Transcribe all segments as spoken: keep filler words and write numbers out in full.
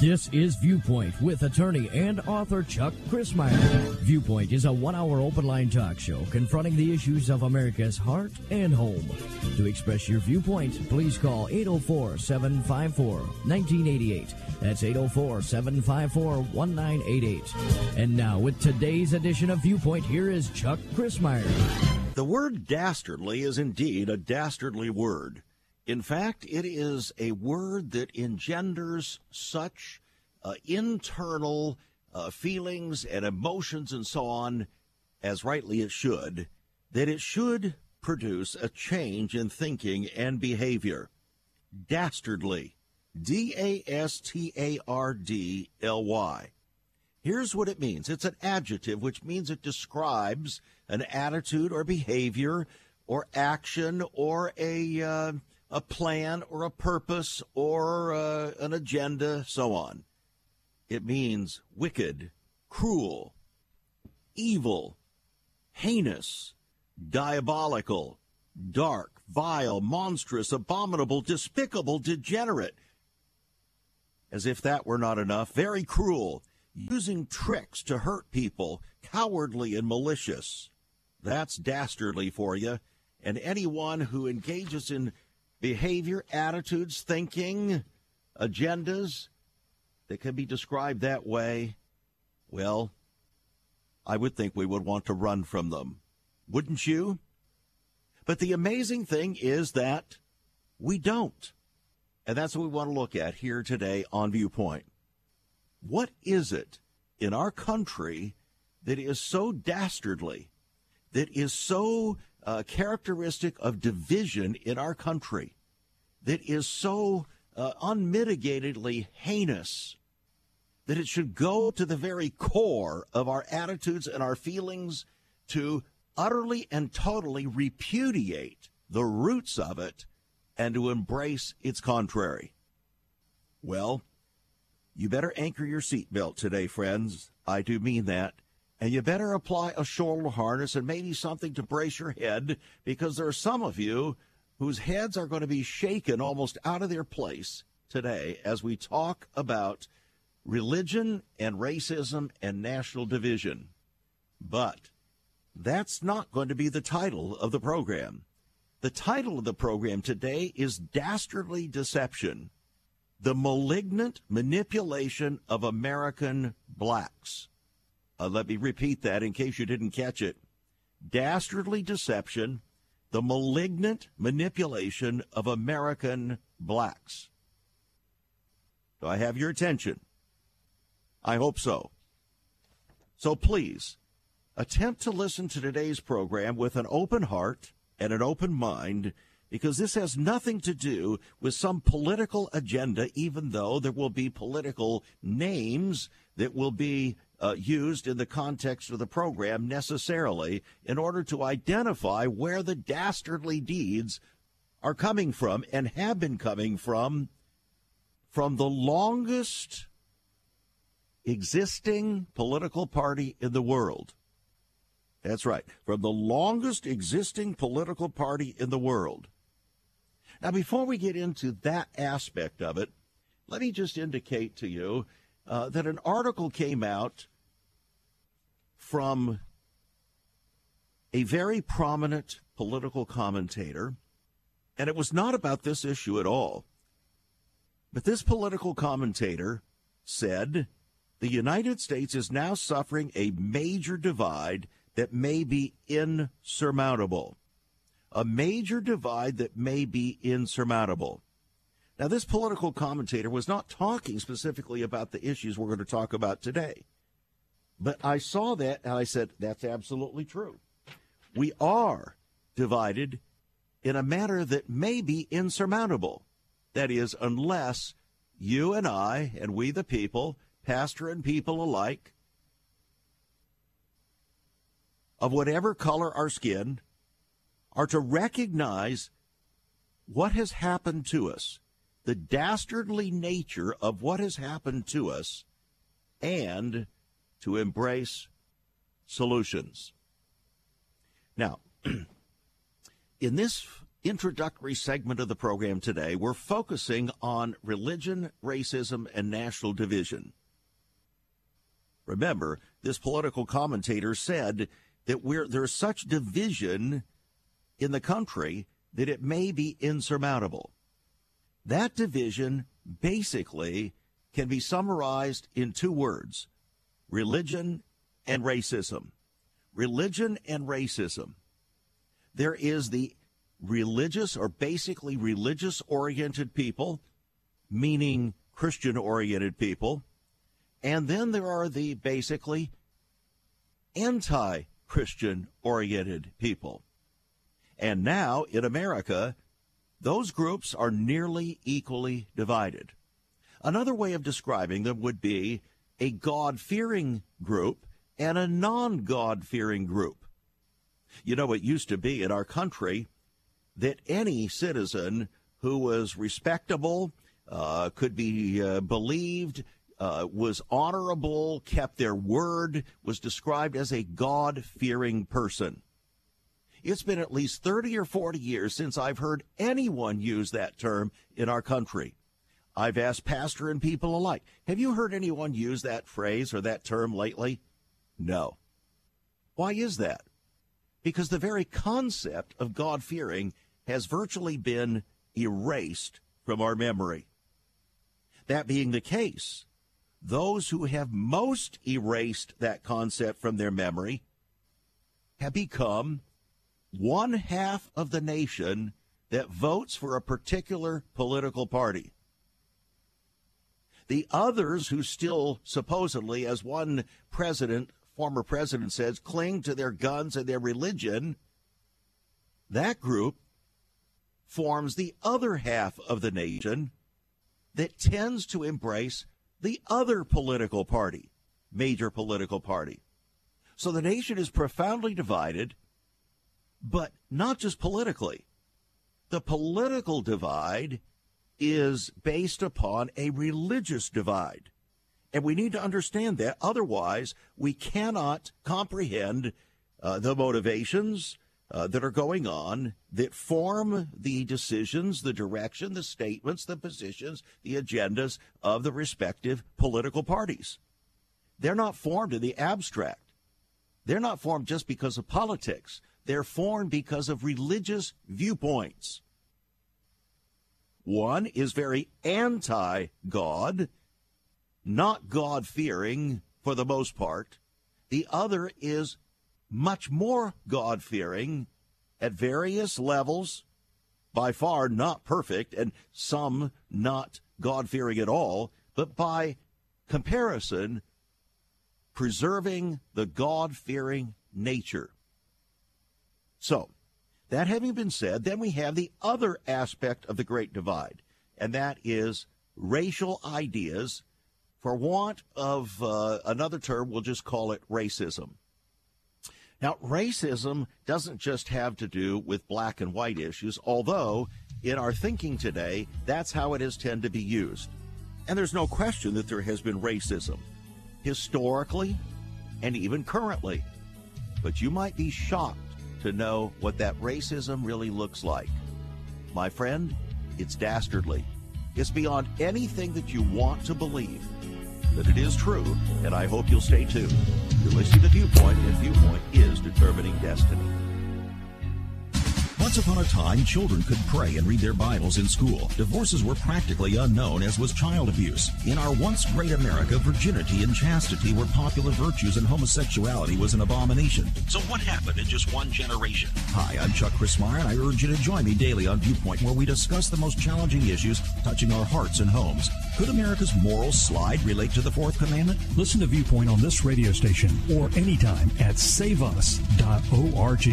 This is Viewpoint with attorney and author Chuck Crismier. Viewpoint is a one-hour open-line talk show confronting the issues of America's heart and home. To express your viewpoint, please call eight oh four, seven five four, one nine eight eight. That's eight oh four, seven five four, one nine eight eight. And now, with today's edition of Viewpoint, here is Chuck Crismier. The word dastardly is indeed a dastardly word. In fact, it is a word that engenders such uh, internal uh, feelings and emotions and so on, as rightly it should, that it should produce a change in thinking and behavior. Dastardly. D A S T A R D L Y. Here's what it means. It's an adjective, which means it describes an attitude or behavior or action or a... Uh, a plan or a purpose or uh, an agenda, so on. It means wicked, cruel, evil, heinous, diabolical, dark, vile, monstrous, abominable, despicable, degenerate. As if that were not enough, very cruel, using tricks to hurt people, cowardly and malicious. That's dastardly for you. And anyone who engages in behavior, attitudes, thinking, agendas that can be described that way, well, I would think we would want to run from them. Wouldn't you? But the amazing thing is that we don't. And that's what we want to look at here today on Viewpoint. What is it in our country that is so dastardly, that is so uh, characteristic of division in our country, that is so uh, unmitigatedly heinous, that it should go to the very core of our attitudes and our feelings to utterly and totally repudiate the roots of it and to embrace its contrary? Well, you better anchor your seatbelt today, friends. I do mean that. And you better apply a shoulder harness and maybe something to brace your head, because there are some of you whose heads are going to be shaken almost out of their place today as we talk about religion and racism and national division. But that's not going to be the title of the program. The title of the program today is Dastardly Deception: The Malignant Manipulation of American Blacks. Uh, let me repeat that in case you didn't catch it. Dastardly deception, the malignant manipulation of American blacks. Do I have your attention? I hope so. So please, attempt to listen to today's program with an open heart and an open mind, because this has nothing to do with some political agenda, even though there will be political names that will be Uh, used in the context of the program necessarily in order to identify where the dastardly deeds are coming from and have been coming from, from the longest existing political party in the world. That's right, from the longest existing political party in the world. Now, before we get into that aspect of it, let me just indicate to you uh, that an article came out from a very prominent political commentator, and it was not about this issue at all. But this political commentator said the United States is now suffering a major divide that may be insurmountable. A major divide that may be insurmountable. Now, this political commentator was not talking specifically about the issues we're going to talk about today. But I saw that, and I said, that's absolutely true. We are divided in a manner that may be insurmountable. That is, unless you and I, and we the people, pastor and people alike, of whatever color our skin, are to recognize what has happened to us, the dastardly nature of what has happened to us, and to embrace solutions. Now, in this introductory segment of the program today, we're focusing on religion, racism, and national division. Remember, this political commentator said that we're, there's such division in the country that it may be insurmountable. That division basically can be summarized in two words: religion and racism. Religion and racism. There is the religious or basically religious-oriented people, meaning Christian-oriented people, and then there are the basically anti-Christian-oriented people. And now in America, those groups are nearly equally divided. Another way of describing them would be a God-fearing group and a non-God-fearing group. You know, it used to be in our country that any citizen who was respectable, uh, could be uh, believed, uh, was honorable, kept their word, was described as a God-fearing person. It's been at least thirty or forty years since I've heard anyone use that term in our country. I've asked pastor and people alike, have you heard anyone use that phrase or that term lately? No. Why is that? Because the very concept of God-fearing has virtually been erased from our memory. That being the case, those who have most erased that concept from their memory have become one half of the nation that votes for a particular political party. The others who still supposedly, as one president, former president says, cling to their guns and their religion, that group forms the other half of the nation that tends to embrace the other political party, major political party. So the nation is profoundly divided, but not just politically. The political divide is based upon a religious divide. And we need to understand that. Otherwise, we cannot comprehend uh, the motivations uh, that are going on that form the decisions, the direction, the statements, the positions, the agendas of the respective political parties. They're not formed in the abstract. They're not formed just because of politics. They're formed because of religious viewpoints. One is very anti-God, not God-fearing for the most part. The other is much more God-fearing at various levels, by far not perfect, and some not God-fearing at all, but by comparison, preserving the God-fearing nature. So, that having been said, then we have the other aspect of the Great Divide, and that is racial ideas. For want of uh, another term, we'll just call it racism. Now, racism doesn't just have to do with black and white issues, although in our thinking today, that's how it has tended to be used. And there's no question that there has been racism, historically and even currently. But you might be shocked to know what that racism really looks like. My friend, it's dastardly. It's beyond anything that you want to believe that it is true, and I hope you'll stay tuned. You're listening to Viewpoint, and Viewpoint is determining destiny. Once upon a time, children could pray and read their Bibles in school. Divorces were practically unknown, as was child abuse. In our once great America, virginity and chastity were popular virtues, and homosexuality was an abomination. So what happened in just one generation? Hi, I'm Chuck Christmeyer, and I urge you to join me daily on Viewpoint, where we discuss the most challenging issues touching our hearts and homes. Could America's moral slide relate to the Fourth Commandment? Listen to Viewpoint on this radio station or anytime at save us dot org.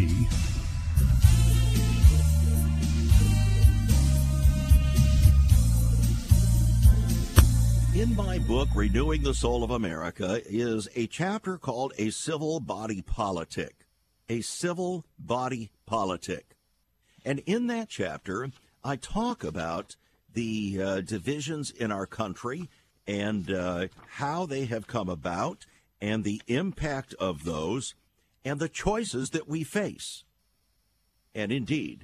In my book, Renewing the Soul of America, is a chapter called A Civil Body Politic. A Civil Body Politic. And in that chapter, I talk about the uh, divisions in our country and uh, how they have come about and the impact of those and the choices that we face. And indeed,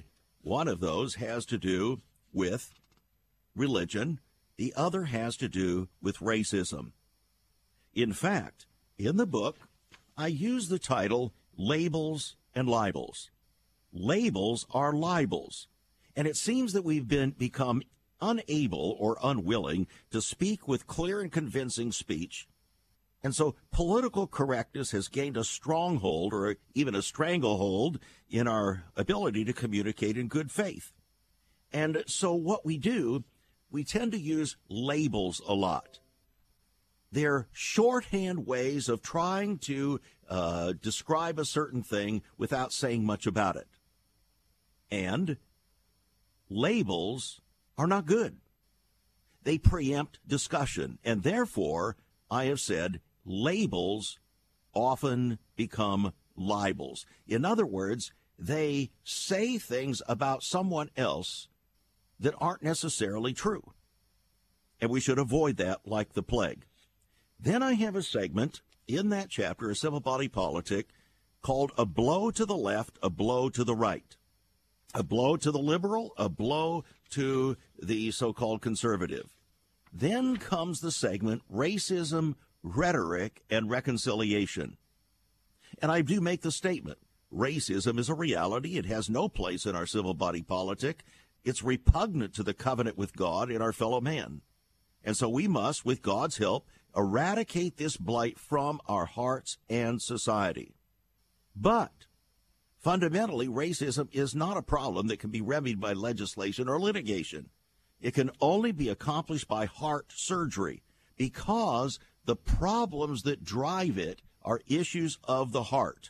One of those has to do with religion. The other has to do with racism. In fact, in the book, I use the title Labels and Libels. Labels are libels, and it seems that we've been become unable or unwilling to speak with clear and convincing speech. And so political correctness has gained a stronghold or even a stranglehold in our ability to communicate in good faith. And so what we do, we tend to use labels a lot. They're shorthand ways of trying to uh, describe a certain thing without saying much about it. And labels are not good. They preempt discussion, and therefore, I have said, labels often become libels. In other words, they say things about someone else that aren't necessarily true. And we should avoid that like the plague. Then I have a segment in that chapter, a civil body politic, called A Blow to the Left, A Blow to the Right. A blow to the liberal, a blow to the so-called conservative. Then comes the segment, Racism, Rhetoric, and Reconciliation. And I do make the statement, racism is a reality. It has no place in our civil body politic. It's repugnant to the covenant with God and our fellow man. And so we must, with God's help, eradicate this blight from our hearts and society. But fundamentally, racism is not a problem that can be remedied by legislation or litigation. It can only be accomplished by heart surgery because the problems that drive it are issues of the heart.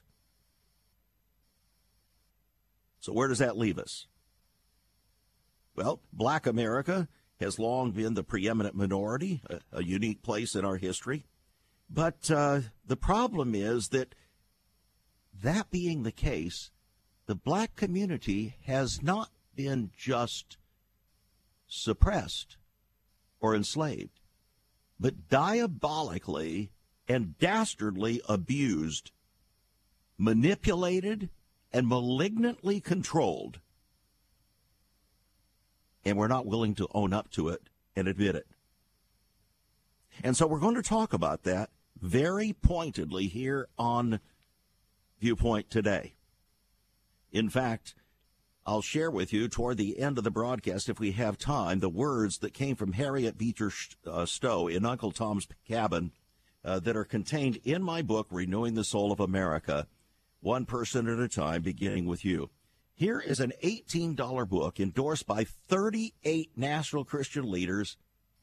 So where does that leave us? Well, Black America has long been the preeminent minority, a, a unique place in our history. But uh, the problem is that that being the case, the black community has not been just suppressed or enslaved, but diabolically and dastardly abused, manipulated, and malignantly controlled. And we're not willing to own up to it and admit it. And so we're going to talk about that very pointedly here on Viewpoint today. In fact, I'll share with you toward the end of the broadcast, if we have time, the words that came from Harriet Beecher uh, Stowe in Uncle Tom's Cabin uh, that are contained in my book, Renewing the Soul of America, One Person at a Time, beginning with you. Here is an eighteen dollars book endorsed by thirty-eight national Christian leaders,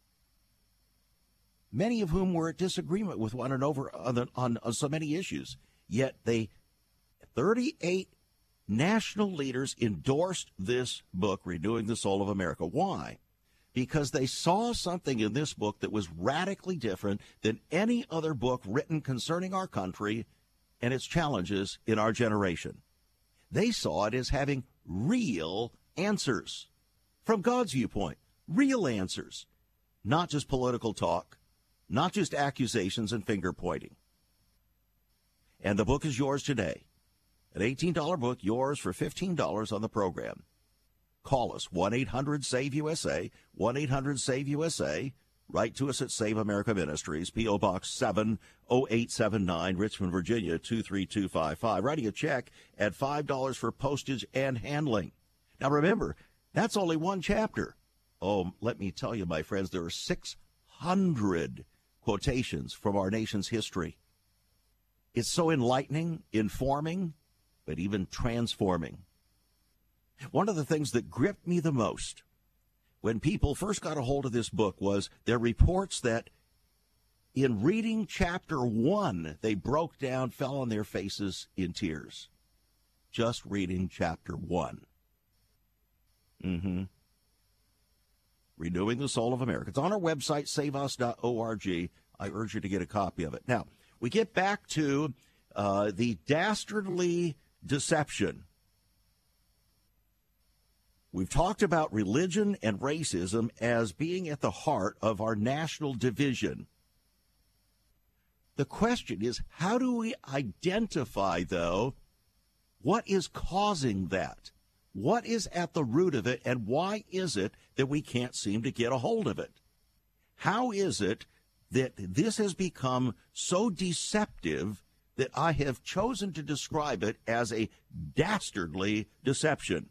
many of whom were at disagreement with one another on, on, on so many issues. Yet they, thirty-eight national leaders endorsed this book, Renewing the Soul of America. Why? Because they saw something in this book that was radically different than any other book written concerning our country and its challenges in our generation. They saw it as having real answers from God's viewpoint, real answers, not just political talk, not just accusations and finger pointing. And the book is yours today. An eighteen dollars book, yours for fifteen dollars on the program. Call us, one eight hundred save U S A, one eight hundred save U S A. Write to us at Save America Ministries, P O. Box seven oh eight seven nine, Richmond, Virginia, two three two five five. Writing a check at five dollars for postage and handling. Now remember, that's only one chapter. Oh, let me tell you, my friends, there are six hundred quotations from our nation's history. It's so enlightening, informing, but even transforming. One of the things that gripped me the most when people first got a hold of this book was their reports that in reading chapter one, they broke down, fell on their faces in tears. Just reading chapter one. Mm-hmm. Renewing the Soul of America. It's on our website, save us dot org. I urge you to get a copy of it. Now, we get back to uh, the dastardly deception. We've talked about religion and racism as being at the heart of our national division. The question is, how do we identify, though, what is causing that? What is at the root of it, and why is it that we can't seem to get a hold of it? How is it that this has become so deceptive that I have chosen to describe it as a dastardly deception?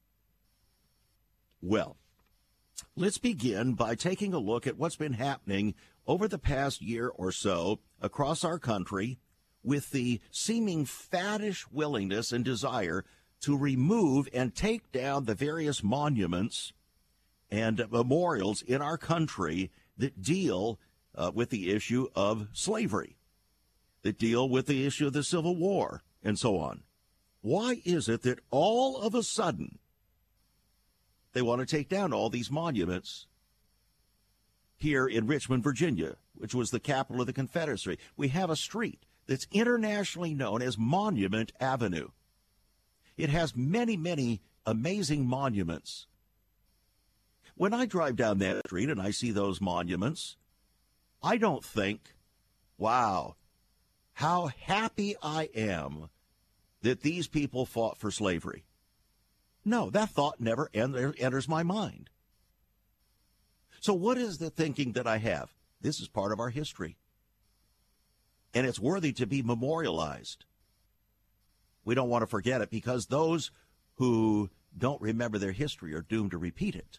Well, let's begin by taking a look at what's been happening over the past year or so across our country with the seeming faddish willingness and desire to remove and take down the various monuments and memorials in our country that deal uh, with the issue of slavery, that deal with the issue of the Civil War, and so on. Why is it that all of a sudden they want to take down all these monuments here in Richmond, Virginia, which was the capital of the Confederacy? We have a street that's internationally known as Monument Avenue. It has many, many amazing monuments. When I drive down that street and I see those monuments, I don't think, wow, how happy I am that these people fought for slavery. No, that thought never enter, enters my mind. So what is the thinking that I have? This is part of our history, and it's worthy to be memorialized. We don't want to forget it, because those who don't remember their history are doomed to repeat it.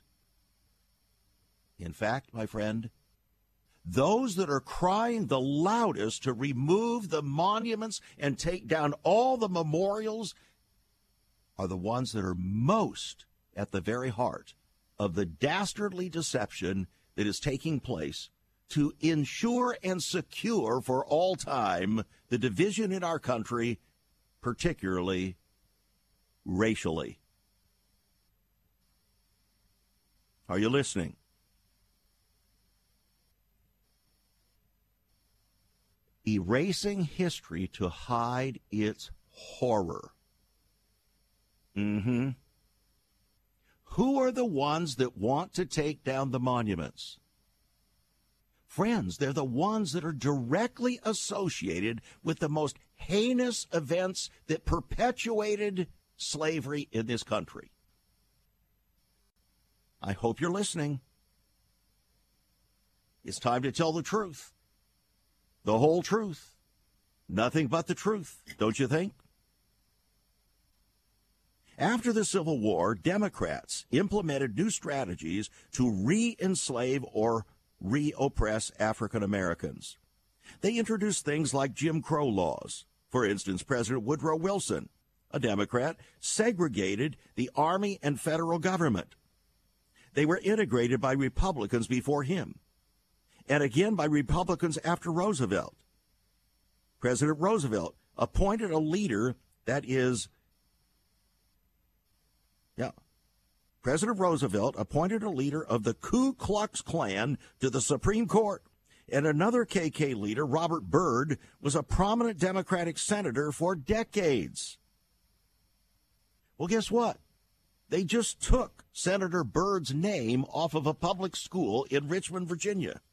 In fact, my friend, those that are crying the loudest to remove the monuments and take down all the memorials are the ones that are most at the very heart of the dastardly deception that is taking place to ensure and secure for all time the division in our country, particularly racially. Are you listening? Erasing history to hide its horror. Mm-hmm. Who are the ones that want to take down the monuments? Friends, they're the ones that are directly associated with the most heinous events that perpetuated slavery in this country. I hope you're listening. It's time to tell the truth. The whole truth. Nothing but the truth, don't you think? After the Civil War, Democrats implemented new strategies to re-enslave or re-oppress African Americans. They introduced things like Jim Crow laws. For instance, President Woodrow Wilson, a Democrat, segregated the Army and federal government. They were integrated by Republicans before him, and again by Republicans after Roosevelt. President Roosevelt appointed a leader that is, yeah, President Roosevelt appointed a leader of the Ku Klux Klan to the Supreme Court, and another K K leader, Robert Byrd, was a prominent Democratic senator for decades. Well, guess what? They just took Senator Byrd's name off of a public school in Richmond, Virginia.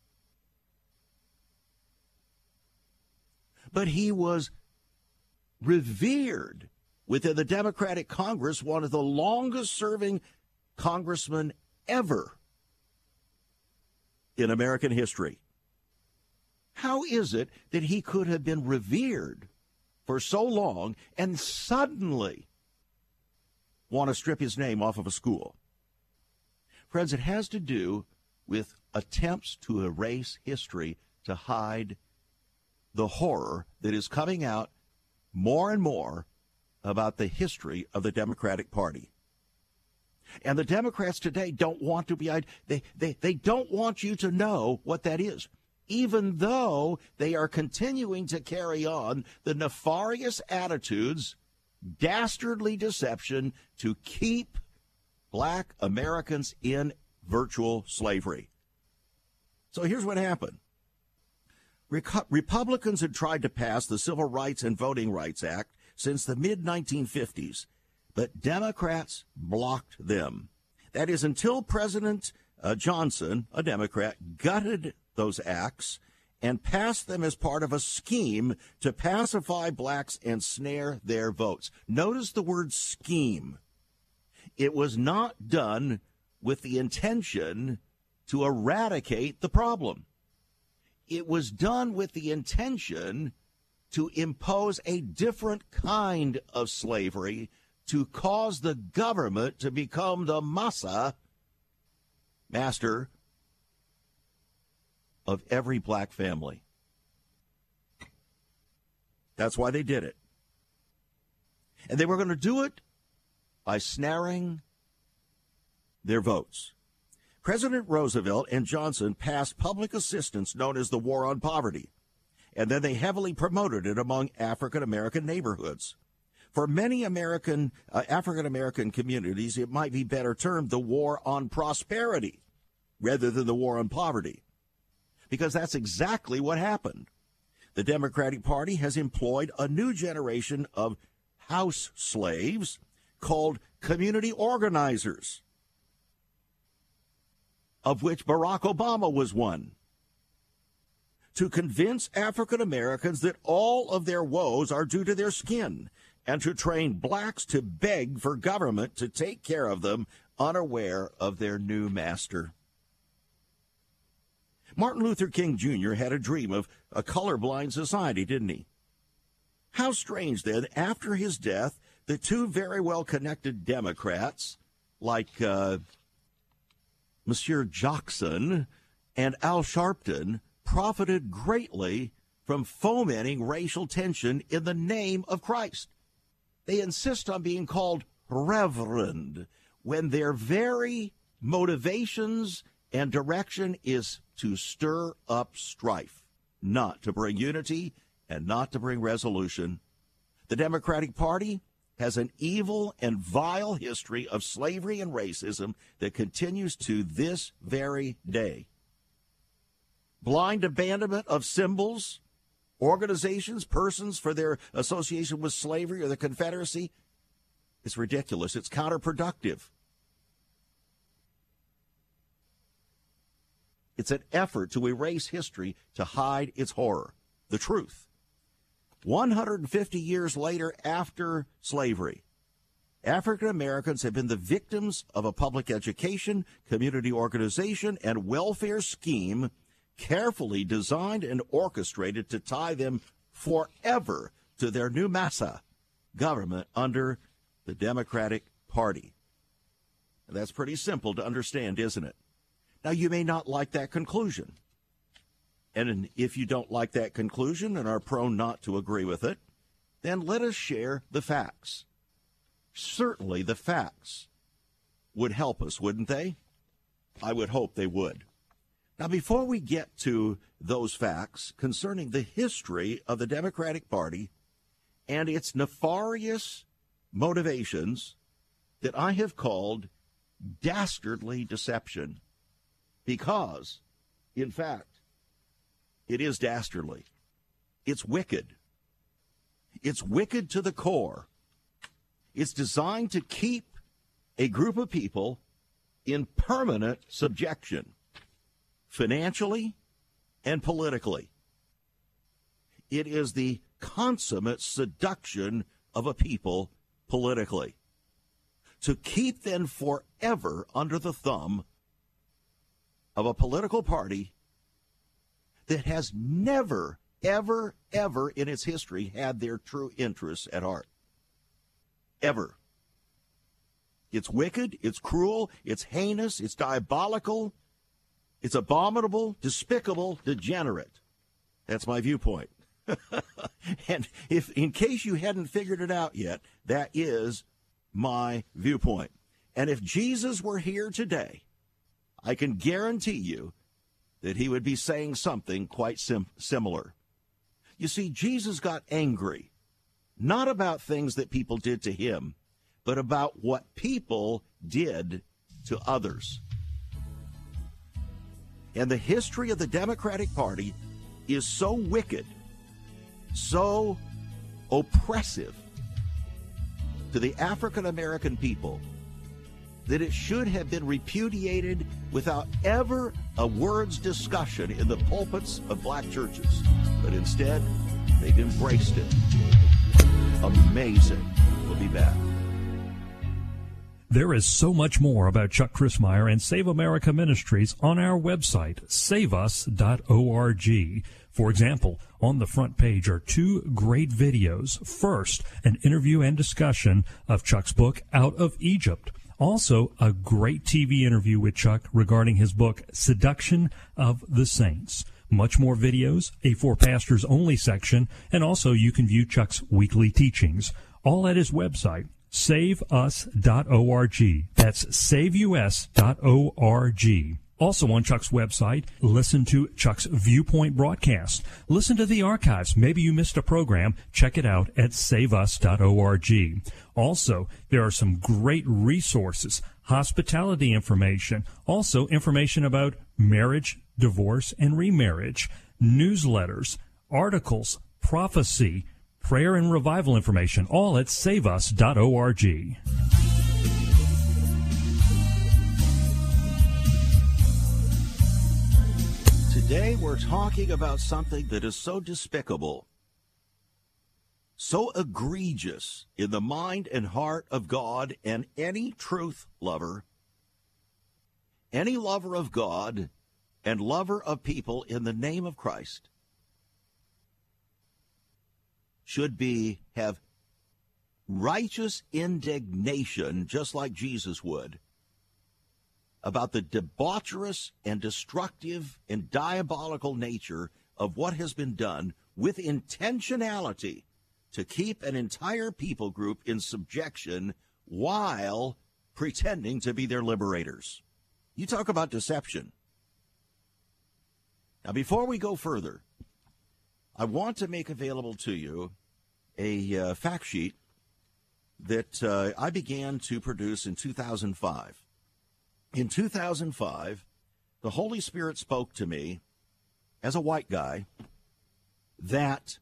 But he was revered within the Democratic Congress, one of the longest-serving congressmen ever in American history. How is it that he could have been revered for so long and suddenly want to strip his name off of a school? Friends, it has to do with attempts to erase history to hide the horror that is coming out more and more about the history of the Democratic Party. And the Democrats today don't want to be, they, they, they don't want you to know what that is, even though they are continuing to carry on the nefarious attitudes, dastardly deception to keep black Americans in virtual slavery. So here's what happened. Reco- Republicans had tried to pass the Civil Rights and Voting Rights Act since the mid nineteen fifties, but Democrats blocked them. That is, until President uh, Johnson, a Democrat, gutted those acts and passed them as part of a scheme to pacify blacks and snare their votes. Notice the word scheme. It was not done with the intention to eradicate the problem. It was done with the intention to impose a different kind of slavery, to cause the government to become the massa, master of every black family. That's why they did it. And they were going to do it by snaring their votes. President Roosevelt and Johnson passed public assistance known as the War on Poverty, and then they heavily promoted it among African-American neighborhoods. For many American, uh, African-American communities, it might be better termed the War on Prosperity rather than the War on Poverty, because that's exactly what happened. The Democratic Party has employed a new generation of house slaves called community organizers, of which Barack Obama was one, to convince African Americans that all of their woes are due to their skin, and to train blacks to beg for government to take care of them, unaware of their new master. Martin Luther King Junior had a dream of a colorblind society, didn't he? How strange, then, after his death, the two very well-connected Democrats, like uh, Monsieur Jackson and Al Sharpton, profited greatly from fomenting racial tension in the name of Christ. They insist on being called Reverend when their very motivations and direction is to stir up strife, not to bring unity and not to bring resolution. The Democratic Party has an evil and vile history of slavery and racism that continues to this very day. Blind abandonment of symbols, organizations, persons for their association with slavery or the Confederacy is ridiculous. It's counterproductive. It's an effort to erase history to hide its horror, the truth. one hundred fifty years later after slavery, African Americans have been the victims of a public education, community organization, and welfare scheme carefully designed and orchestrated to tie them forever to their new massa government under the Democratic Party. And that's pretty simple to understand, isn't it? Now, you may not like that conclusion. And if you don't like that conclusion and are prone not to agree with it, then let us share the facts. Certainly the facts would help us, wouldn't they? I would hope they would. Now, before we get to those facts concerning the history of the Democratic Party and its nefarious motivations that I have called dastardly deception, because, in fact, it is dastardly. It's wicked. It's wicked to the core. It's designed to keep a group of people in permanent subjection, financially and politically. It is the consummate seduction of a people politically, to keep them forever under the thumb of a political party that has never, ever, ever in its history had their true interests at heart. Ever. It's wicked, it's cruel, it's heinous, it's diabolical, it's abominable, despicable, degenerate. That's my viewpoint. And if, in case you hadn't figured it out yet, that is my viewpoint. And if Jesus were here today, I can guarantee you that he would be saying something quite sim- similar. You see, Jesus got angry, not about things that people did to him, but about what people did to others. And the history of the Democratic Party is so wicked, so oppressive to the African American people, that it should have been repudiated without ever a word's discussion in the pulpits of black churches. But instead, they've embraced it. Amazing. We'll be back. There is so much more about Chuck Crismier and Save America Ministries on our website, save us dot org. For example, on the front page are two great videos. First, an interview and discussion of Chuck's book, Out of Egypt. Also, a great T V interview with Chuck regarding his book, Seduction of the Saints. Much more videos, a For Pastors Only section, and also you can view Chuck's weekly teachings, all at his website, save us dot org. That's save us dot org. Also on Chuck's website, listen to Chuck's Viewpoint broadcast. Listen to the archives. Maybe you missed a program. Check it out at save us dot org. Also, there are some great resources, hospitality information, also information about marriage, divorce, and remarriage, newsletters, articles, prophecy, prayer and revival information, all at save us dot org. Today we're talking about something that is so despicable, so egregious in the mind and heart of God and any truth lover, any lover of God and lover of people in the name of Christ should be have righteous indignation, just like Jesus would, about the debaucherous and destructive and diabolical nature of what has been done with intentionality to keep an entire people group in subjection while pretending to be their liberators. You talk about deception. Now, before we go further, I want to make available to you a uh, fact sheet that uh, I began to produce in two thousand five. In two thousand five, the Holy Spirit spoke to me as a white guy that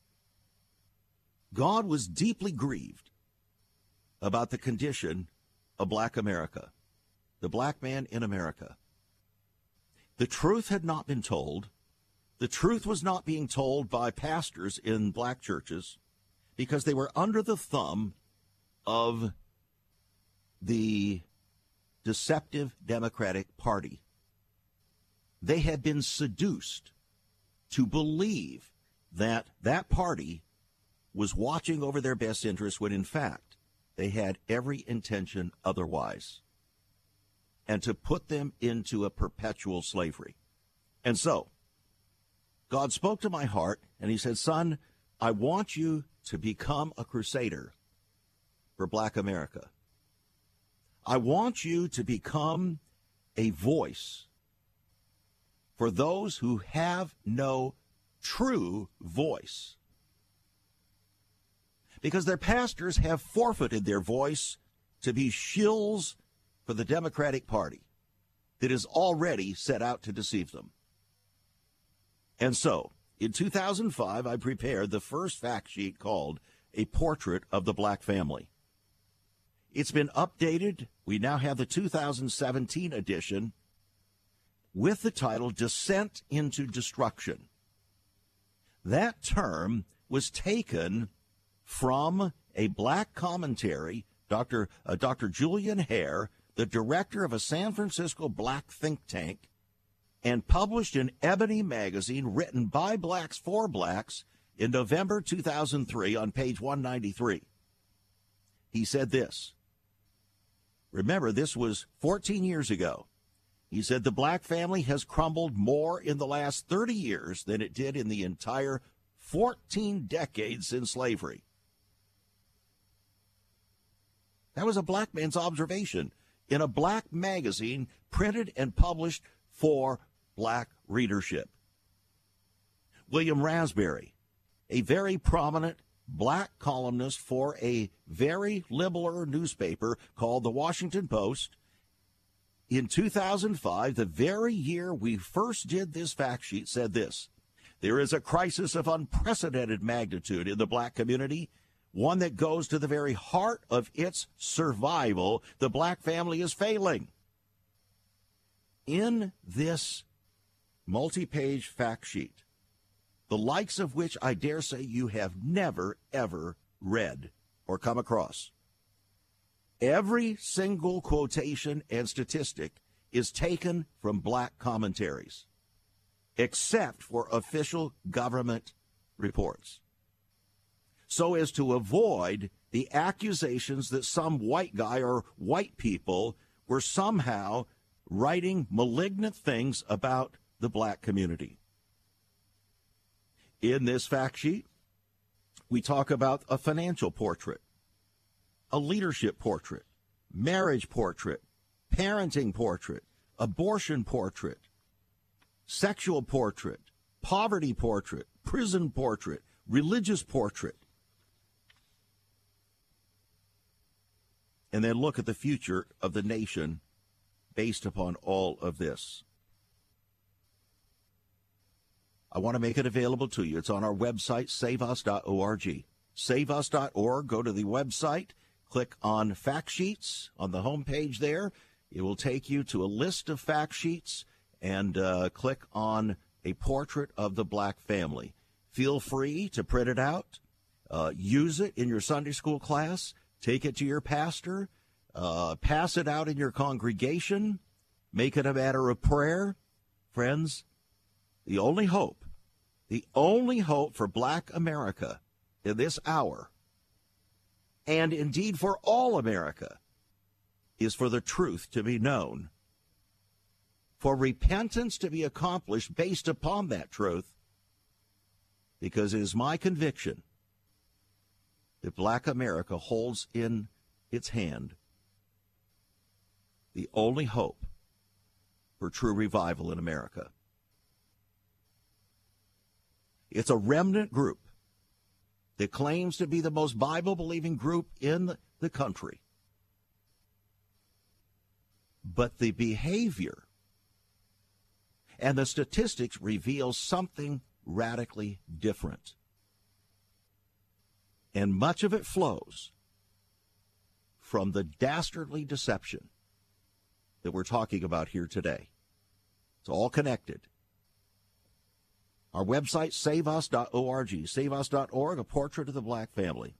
God was deeply grieved about the condition of black America, the black man in America. The truth had not been told. The truth was not being told by pastors in black churches because they were under the thumb of the deceptive Democratic Party. They had been seduced to believe that that party was watching over their best interests when, in fact, they had every intention otherwise, and to put them into a perpetual slavery. And so, God spoke to my heart, and he said, son, I want you to become a crusader for black America. I want you to become a voice for those who have no true voice, because their pastors have forfeited their voice to be shills for the Democratic Party that is already set out to deceive them. And so, in two thousand five, I prepared the first fact sheet called A Portrait of the Black Family. It's been updated. We now have the two thousand seventeen edition with the title Descent into Destruction. That term was taken from a black commentary, Doctor Uh, Doctor Julian Hare, the director of a San Francisco black think tank, and published in Ebony magazine, written by blacks for blacks, in November two thousand three on page one ninety-three. He said this. Remember, this was fourteen years ago. He said the black family has crumbled more in the last thirty years than it did in the entire fourteen decades since slavery. That was a black man's observation in a black magazine printed and published for black readership. William Raspberry, a very prominent black columnist for a very liberal newspaper called the Washington Post, in two thousand five, the very year we first did this fact sheet, said this: there is a crisis of unprecedented magnitude in the black community, one that goes to the very heart of its survival. The black family is failing. In this multi-page fact sheet, the likes of which I dare say you have never, ever read or come across, Every single quotation and statistic is taken from black commentaries, except for official government reports, so as to avoid the accusations that some white guy or white people were somehow writing malignant things about the black community. In this fact sheet, we talk about a financial portrait, a leadership portrait, marriage portrait, parenting portrait, abortion portrait, sexual portrait, poverty portrait, prison portrait, religious portrait. And then look at the future of the nation based upon all of this. I want to make it available to you. It's on our website, save us dot org. save us dot org. Go to the website, click on fact sheets on the homepage there. It will take you to a list of fact sheets, and uh, click on a portrait of the black family. Feel free to print it out, uh, use it in your Sunday school class, take it to your pastor, uh, pass it out in your congregation, make it a matter of prayer. Friends, the only hope, the only hope for black America in this hour, and indeed for all America, is for the truth to be known, for repentance to be accomplished based upon that truth, because it is my conviction that black America holds in its hand the only hope for true revival in America. It's a remnant group that claims to be the most Bible-believing group in the country. But the behavior and the statistics reveal something radically different. And much of it flows from the dastardly deception that we're talking about here today. It's all connected. Our website, save us dot org, save us dot org, a portrait of the black family.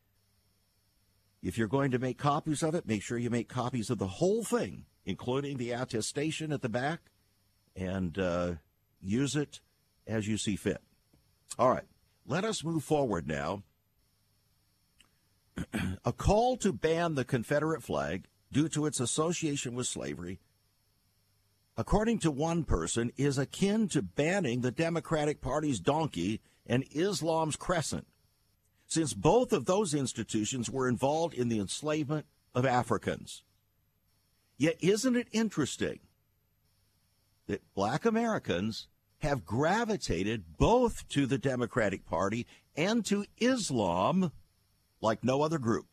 If you're going to make copies of it, make sure you make copies of the whole thing, including the attestation at the back, and uh, use it as you see fit. All right, let us move forward now. A call to ban the Confederate flag due to its association with slavery, according to one person, is akin to banning the Democratic Party's donkey and Islam's crescent, since both of those institutions were involved in the enslavement of Africans. Yet isn't it interesting that black Americans have gravitated both to the Democratic Party and to Islam like no other group?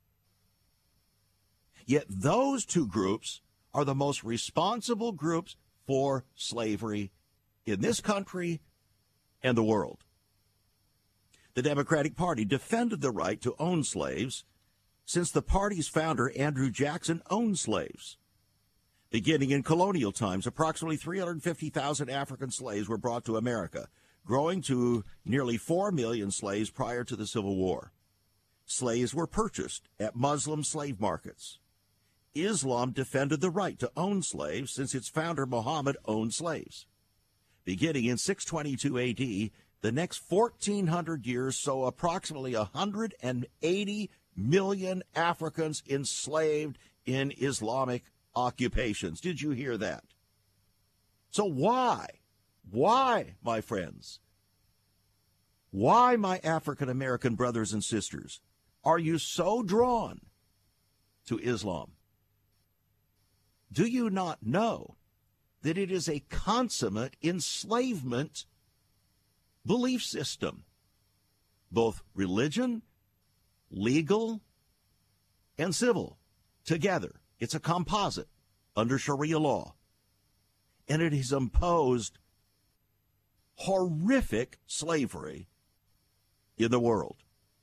Yet those two groups are the most responsible groups for slavery in this country and the world. The Democratic Party defended the right to own slaves since the party's founder, Andrew Jackson, owned slaves. Beginning in colonial times, approximately three hundred fifty thousand African slaves were brought to America, growing to nearly four million slaves prior to the Civil War. Slaves were purchased at Muslim slave markets. Islam defended the right to own slaves since its founder, Muhammad, owned slaves. Beginning in six twenty-two A D, the next fourteen hundred years saw approximately one hundred eighty million Africans enslaved in Islamic occupations. Did you hear that? So why, why, my friends, why, my African-American brothers and sisters, are you so drawn to Islam? Do you not know that it is a consummate enslavement belief system, both religion, legal, and civil together? It's a composite under Sharia law, and it has imposed horrific slavery in the world.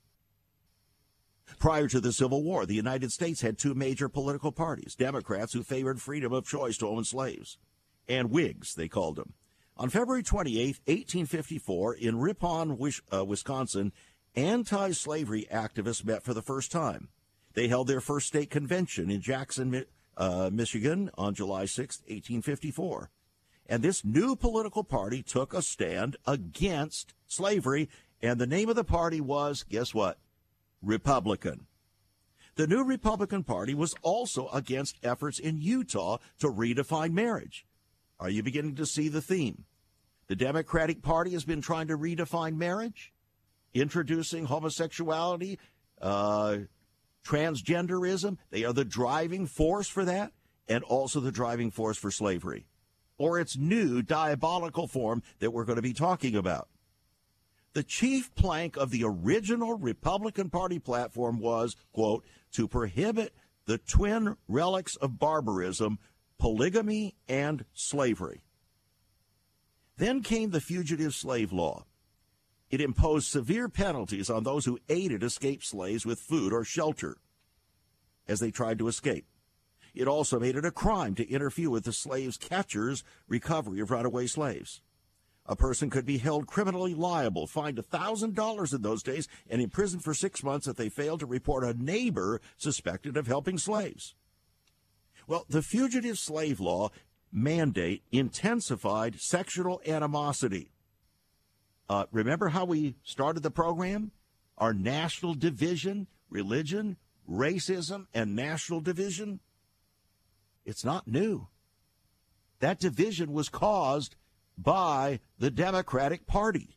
Prior to the Civil War, the United States had two major political parties, Democrats who favored freedom of choice to own slaves, and Whigs, they called them. On February twenty-eighth, eighteen fifty-four, in Ripon, Wisconsin, anti-slavery activists met for the first time. They held their first state convention in Jackson, uh, Michigan on July sixth, eighteen fifty-four. And this new political party took a stand against slavery, and the name of the party was, guess what? Republican. The new Republican Party was also against efforts in Utah to redefine marriage. Are you beginning to see the theme? The Democratic Party has been trying to redefine marriage, introducing homosexuality, uh, transgenderism. They are the driving force for that, and also the driving force for slavery, or its new diabolical form that we're going to be talking about. The chief plank of the original Republican Party platform was, quote, to prohibit the twin relics of barbarism, polygamy and slavery. Then came the Fugitive Slave Law. It imposed severe penalties on those who aided escaped slaves with food or shelter as they tried to escape. It also made it a crime to interfere with the slaves' catchers' recovery of runaway slaves. A person could be held criminally liable, fined one thousand dollars in those days, and imprisoned for six months if they failed to report a neighbor suspected of helping slaves. Well, the Fugitive Slave Law mandate intensified sexual animosity. Uh, remember how we started the program? Our national division, religion, racism, and national division? It's not new. That division was caused by the Democratic Party.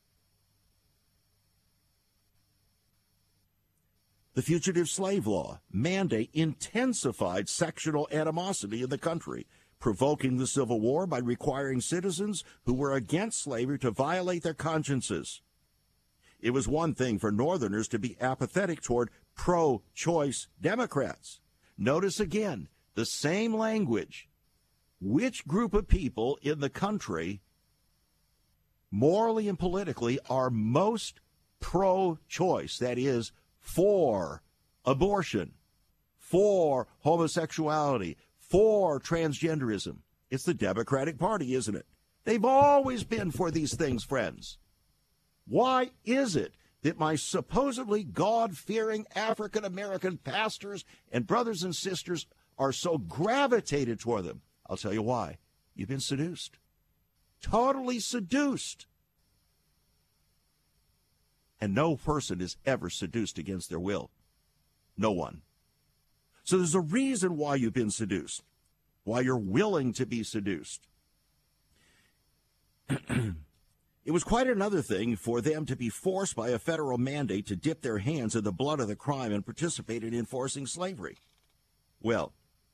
The Fugitive Slave Law mandate intensified sexual animosity in the country, provoking the Civil War by requiring citizens who were against slavery to violate their consciences. It was one thing for Northerners to be apathetic toward pro-choice Democrats. Notice again, the same language. Which group of people in the country, morally and politically, are most pro-choice? That is, for abortion, for homosexuality, for transgenderism. It's the Democratic Party, isn't it? They've always been for these things, friends. Why is it that my supposedly God-fearing African-American pastors and brothers and sisters are so gravitated toward them? I'll tell you why. You've been seduced. Totally seduced. And no person is ever seduced against their will. No one. So there's a reason why you've been seduced, why you're willing to be seduced. It was quite another thing for them to be forced by a federal mandate to dip their hands in the blood of the crime and participate in enforcing slavery. Well,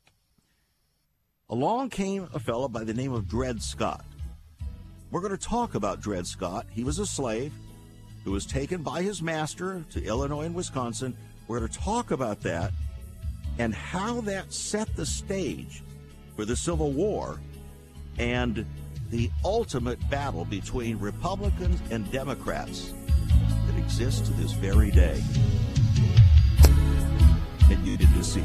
along came a fellow by the name of Dred Scott. We're going to talk about Dred Scott. He was a slave who was taken by his master to Illinois and Wisconsin. We're going to talk about that and how that set the stage for the Civil War and the ultimate battle between Republicans and Democrats that exists to this very day. And you didn't see.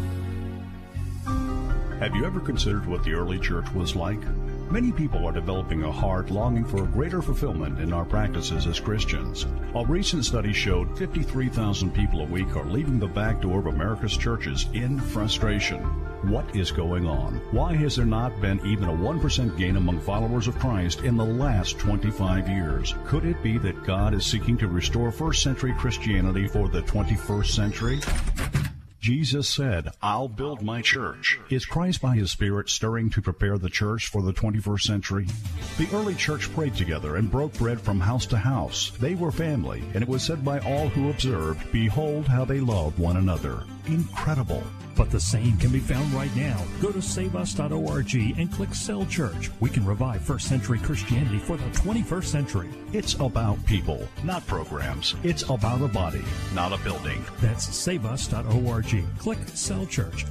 Have you ever considered what the early church was like? Many people are developing a heart longing for a greater fulfillment in our practices as Christians. A recent study showed fifty-three thousand people a week are leaving the back door of America's churches in frustration. What is going on? Why has there not been even a one percent gain among followers of Christ in the last twenty-five years? Could it be that God is seeking to restore first century Christianity for the twenty-first century? Jesus said, I'll build my church. Is Christ by his Spirit stirring to prepare the church for the twenty-first century? The early church prayed together and broke bread from house to house. They were family, and it was said by all who observed, behold how they loved one another. Incredible. But the same can be found right now. Go to save us dot org and click Cell Church. We can revive first century Christianity for the twenty-first century. It's about people, not programs. It's about a body, not a building. That's save us dot org. Click Cell Church.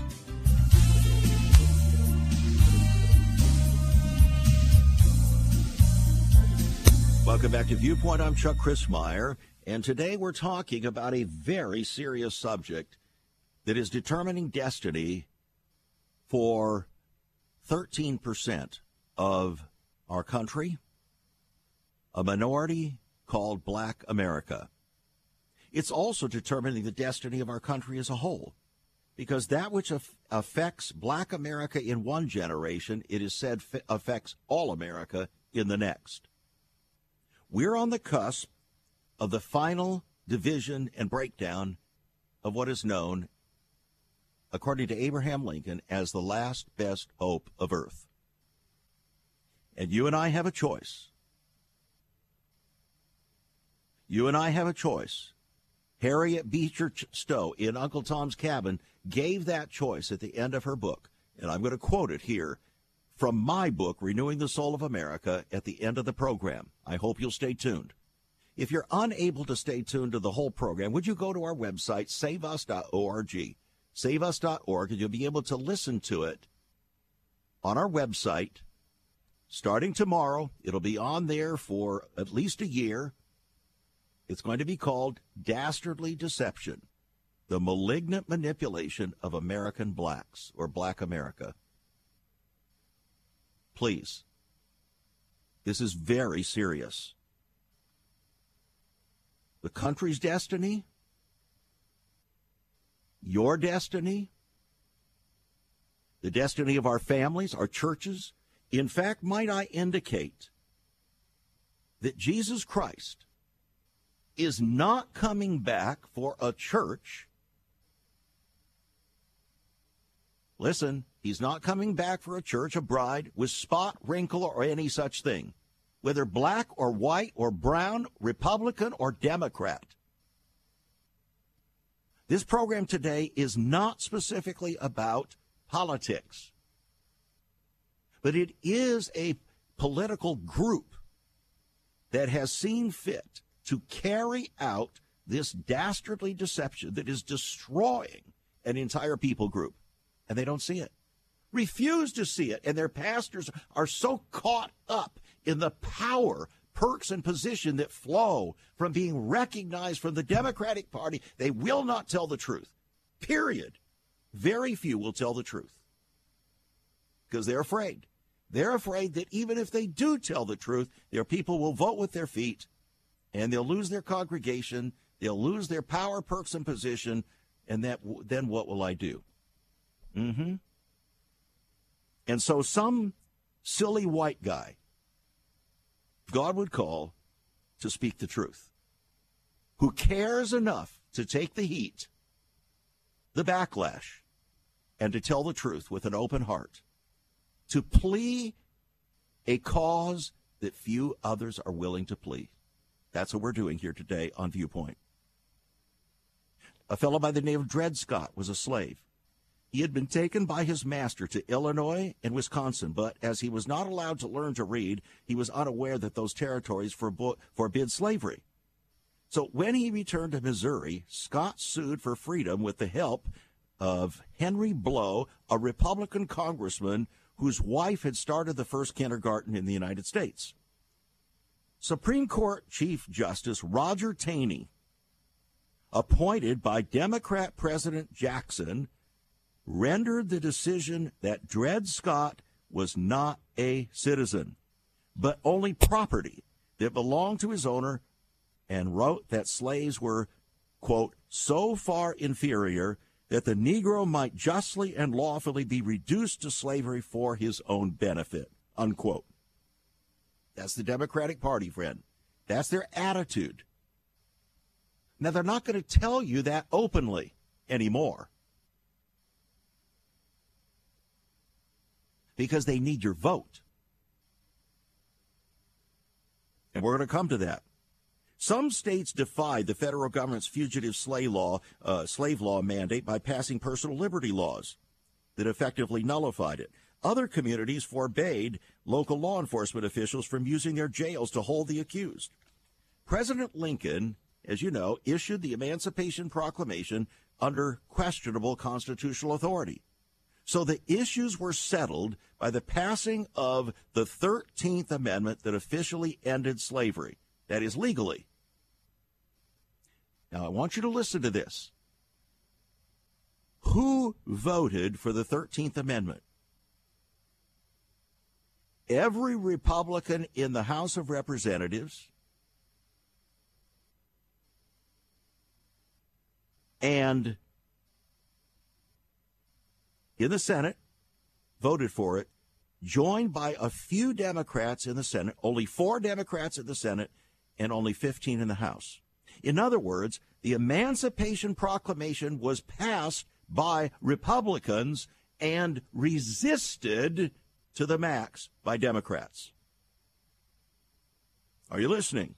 Welcome back to Viewpoint. I'm Chuck Crismier, and today we're talking about a very serious subject that is determining destiny for thirteen percent of our country, a minority called Black America. It's also determining the destiny of our country as a whole, because that which af- affects black America in one generation, it is said f- affects all America in the next. We're on the cusp of the final division and breakdown of what is known, according to Abraham Lincoln, as the last best hope of earth. And you and I have a choice. You and I have a choice. Harriet Beecher Stowe in Uncle Tom's Cabin gave that choice at the end of her book. And I'm going to quote it here from my book, Renewing the Soul of America, at the end of the program. I hope you'll stay tuned. If you're unable to stay tuned to the whole program, would you go to our website, save us dot org, save us dot org, and you'll be able to listen to it on our website starting tomorrow. It'll be on there for at least a year. It's going to be called Dastardly Deception, the Malignant Manipulation of American Blacks, or Black America. Please, this is very serious. The country's destiny, your destiny, the destiny of our families, our churches. In fact, might I indicate that Jesus Christ is not coming back for a church. Listen, he's not coming back for a church, a bride, with spot, wrinkle, or any such thing, whether black or white or brown, Republican or Democrat. This program today is not specifically about politics, but it is a political group that has seen fit to carry out this dastardly deception that is destroying an entire people group. And they don't see it, refuse to see it. And their pastors are so caught up in the power, perks, and position that flow from being recognized from the Democratic Party, they will not tell the truth, period. Very few will tell the truth because they're afraid. They're afraid that even if they do tell the truth, their people will vote with their feet, and they'll lose their congregation, they'll lose their power, perks, and position, and that then what will I do? Mm-hmm. And so some silly white guy God would call to speak the truth, who cares enough to take the heat, the backlash, and to tell the truth with an open heart, to plea a cause that few others are willing to plea. That's what we're doing here today on Viewpoint. A fellow by the name of Dred Scott was a slave. He had been taken by his master to Illinois and Wisconsin, but as he was not allowed to learn to read, he was unaware that those territories forbo- forbid slavery. So when he returned to Missouri, Scott sued for freedom with the help of Henry Blow, a Republican congressman whose wife had started the first kindergarten in the United States. Supreme Court Chief Justice Roger Taney, appointed by Democrat President Jackson, rendered the decision that Dred Scott was not a citizen, but only property that belonged to his owner, and wrote that slaves were, quote, so far inferior that the Negro might justly and lawfully be reduced to slavery for his own benefit, unquote. That's the Democratic Party, friend. That's their attitude. Now, they're not going to tell you that openly anymore because they need your vote. And we're going to come to that. Some states defied the federal government's fugitive slave law, uh, slave law mandate by passing personal liberty laws that effectively nullified it. Other communities forbade local law enforcement officials from using their jails to hold the accused. President Lincoln, as you know, issued the Emancipation Proclamation under questionable constitutional authority. So the issues were settled by the passing of the thirteenth Amendment that officially ended slavery. That is, legally. Now, I want you to listen to this. Who voted for the thirteenth Amendment? Every Republican in the House of Representatives, and in the Senate, voted for it, joined by a few Democrats in the Senate, only four Democrats in the Senate, and only fifteen in the House. In other words, the Emancipation Proclamation was passed by Republicans and resisted to the max by Democrats. Are you listening?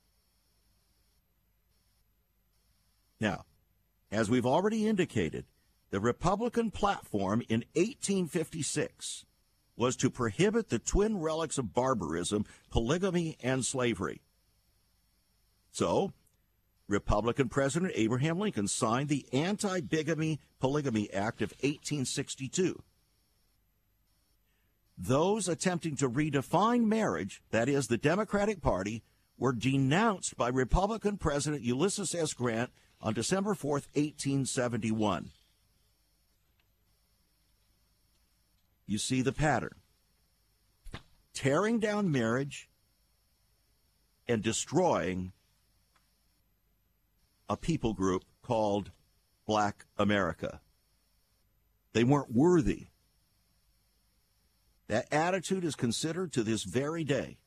Now, as we've already indicated, the Republican platform in eighteen fifty-six was to prohibit the twin relics of barbarism, polygamy, and slavery. So, Republican President Abraham Lincoln signed the Anti-Bigamy Polygamy Act of eighteen sixty-two. Those attempting to redefine marriage, that is, the Democratic Party, were denounced by Republican President Ulysses S. Grant on December fourth, eighteen seventy-one. You see the pattern. Tearing down marriage and destroying a people group called Black America. They weren't worthy. That attitude is considered to this very day.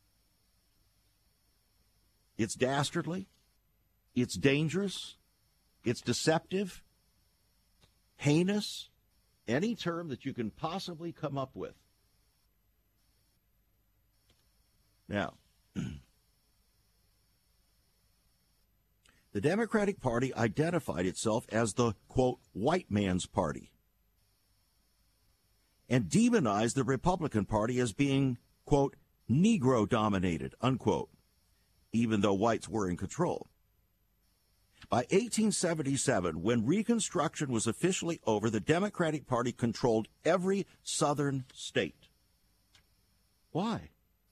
It's dastardly. It's dangerous. It's deceptive. Heinous. Any term that you can possibly come up with. Now, the Democratic Party identified itself as the, quote, white man's party, and demonized the Republican Party as being, quote, Negro-dominated, unquote, even though whites were in control. By eighteen seventy-seven, when Reconstruction was officially over, the Democratic Party controlled every southern state. Why?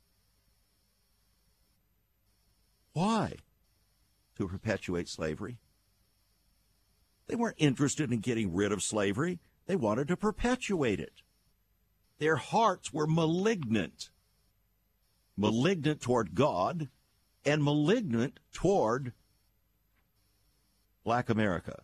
Why? To perpetuate slavery. They weren't interested in getting rid of slavery. They wanted to perpetuate it. Their hearts were malignant. Malignant toward God and malignant toward Black America.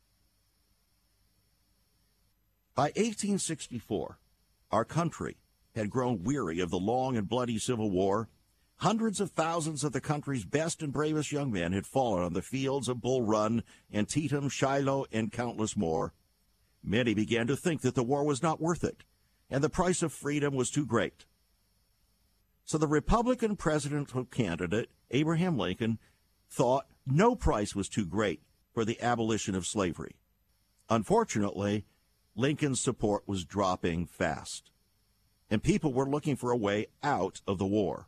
By eighteen sixty-four, our country had grown weary of the long and bloody Civil War. Hundreds of thousands of the country's best and bravest young men had fallen on the fields of Bull Run, Antietam, Shiloh, and countless more. Many began to think that the war was not worth it, and the price of freedom was too great. So the Republican presidential candidate, Abraham Lincoln, thought no price was too great for the abolition of slavery. Unfortunately, Lincoln's support was dropping fast, and people were looking for a way out of the war.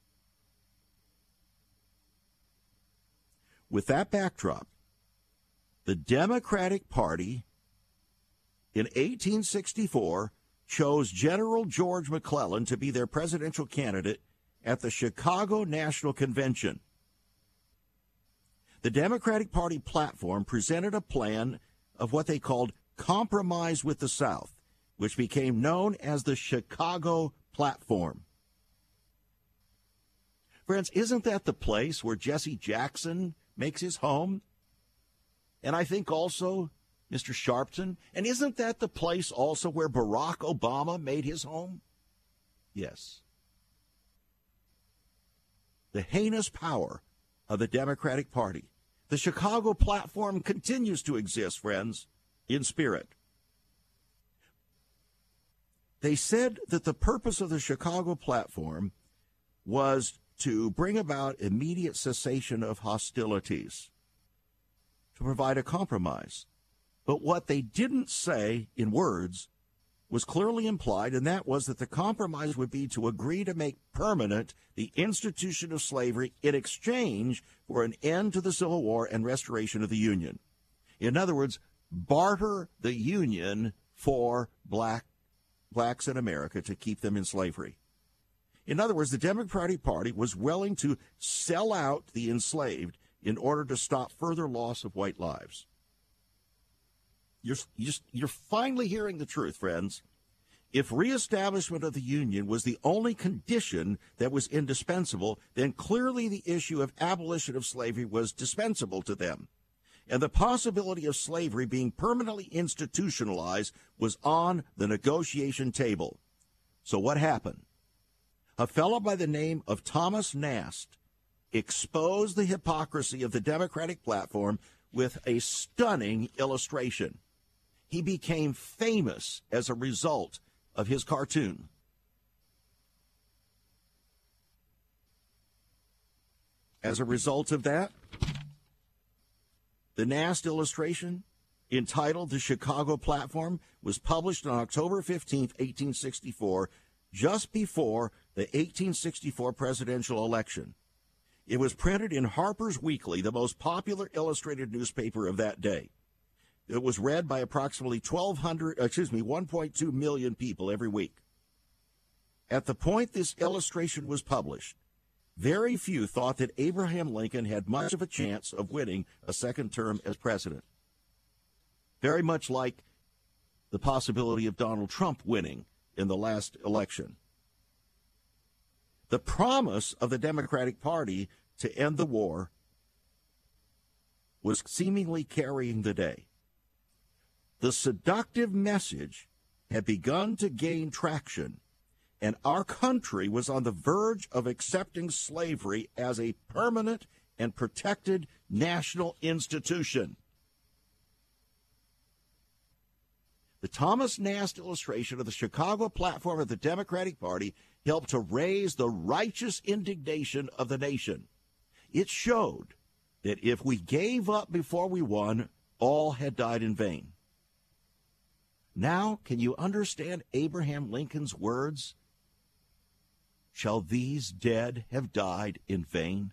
With that backdrop, the Democratic Party in eighteen sixty-four chose General George McClellan to be their presidential candidate at the Chicago National Convention. The Democratic Party platform presented a plan of what they called compromise with the South, which became known as the Chicago Platform. Friends, isn't that the place where Jesse Jackson makes his home? And I think also Mister Sharpton. And isn't that the place also where Barack Obama made his home? Yes. The heinous power of the Democratic Party. The Chicago Platform continues to exist, friends, in spirit. They said that the purpose of the Chicago Platform was to bring about immediate cessation of hostilities, to provide a compromise. But what they didn't say in words was clearly implied, and that was that the compromise would be to agree to make permanent the institution of slavery in exchange for an end to the Civil War and restoration of the Union. In other words, barter the Union for black blacks in America to keep them in slavery. In other words, the Democratic Party was willing to sell out the enslaved in order to stop further loss of white lives. You're, you're, you're finally hearing the truth, friends. If reestablishment of the Union was the only condition that was indispensable, then clearly the issue of abolition of slavery was dispensable to them. and the possibility of slavery being permanently institutionalized was on the negotiation table. So what happened? A fellow by the name of Thomas Nast exposed the hypocrisy of the Democratic platform with a stunning illustration. He became famous as a result of his cartoon. As a result of that, the Nast illustration, entitled The Chicago Platform, was published on October fifteenth, eighteen sixty-four, just before the eighteen sixty-four presidential election. It was printed in Harper's Weekly, the most popular illustrated newspaper of that day. It was read by approximately twelve hundred, excuse me, one point two million people every week. At the point this illustration was published, very few thought that Abraham Lincoln had much of a chance of winning a second term as president. Very much like the possibility of Donald Trump winning in the last election. The promise of the Democratic Party to end the war was seemingly carrying the day. The seductive message had begun to gain traction, and our country was on the verge of accepting slavery as a permanent and protected national institution. The Thomas Nast illustration of the Chicago platform of the Democratic Party helped to raise the righteous indignation of the nation. It showed that if we gave up before we won, all had died in vain. Now, can you understand Abraham Lincoln's words? Shall these dead have died in vain?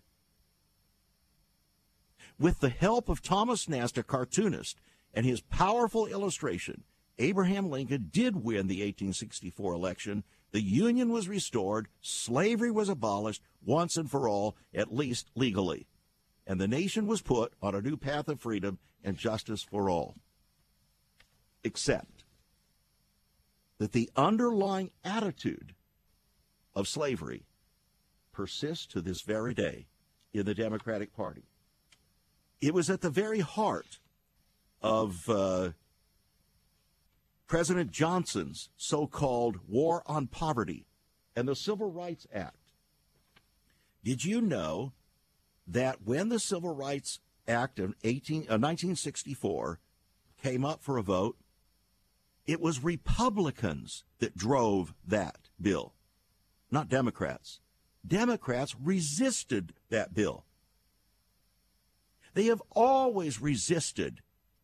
With the help of Thomas Nast, a cartoonist, and his powerful illustration, Abraham Lincoln did win the eighteen sixty-four election. The Union was restored. Slavery was abolished once and for all, at least legally. And the nation was put on a new path of freedom and justice for all. Except that the underlying attitude of slavery persists to this very day in the Democratic Party. It was at the very heart of uh, President Johnson's so-called War on Poverty and the Civil Rights Act. Did you know that when the Civil Rights Act of eighteen, uh, nineteen sixty-four came up for a vote, it was Republicans that drove that bill, not Democrats. Democrats resisted that bill. They have always resisted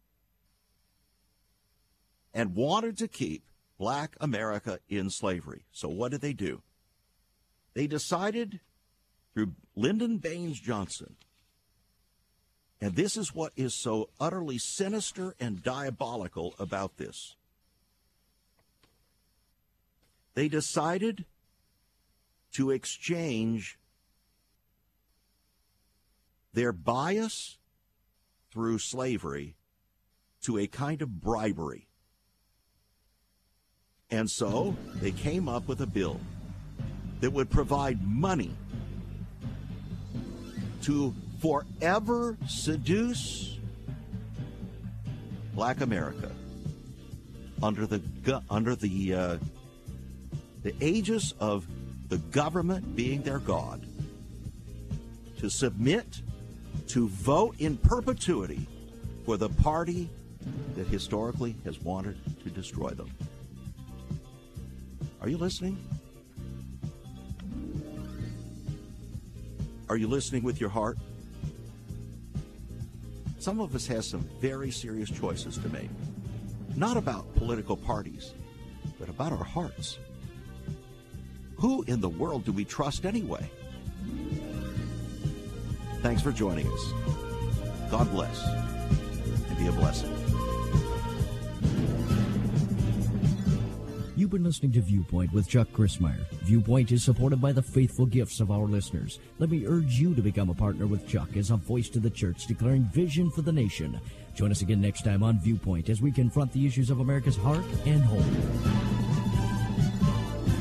and wanted to keep black America in slavery. So what did they do? They decided through Lyndon Baines Johnson, and this is what is so utterly sinister and diabolical about this. They decided to exchange their bias through slavery to a kind of bribery. And so they came up with a bill that would provide money to forever seduce black America under the under the uh, the aegis of the government being their God, to submit to vote in perpetuity for the party that historically has wanted to destroy them. Are you listening? Are you listening with your heart? Some of us have some very serious choices to make. Not about political parties, but about our hearts. Who in the world do we trust anyway? Thanks for joining us. God bless and be a blessing. You've been listening to Viewpoint with Chuck Crismier. Viewpoint is supported by the faithful gifts of our listeners. Let me urge you to become a partner with Chuck as a voice to the church declaring vision for the nation. Join us again next time on Viewpoint as we confront the issues of America's heart and home.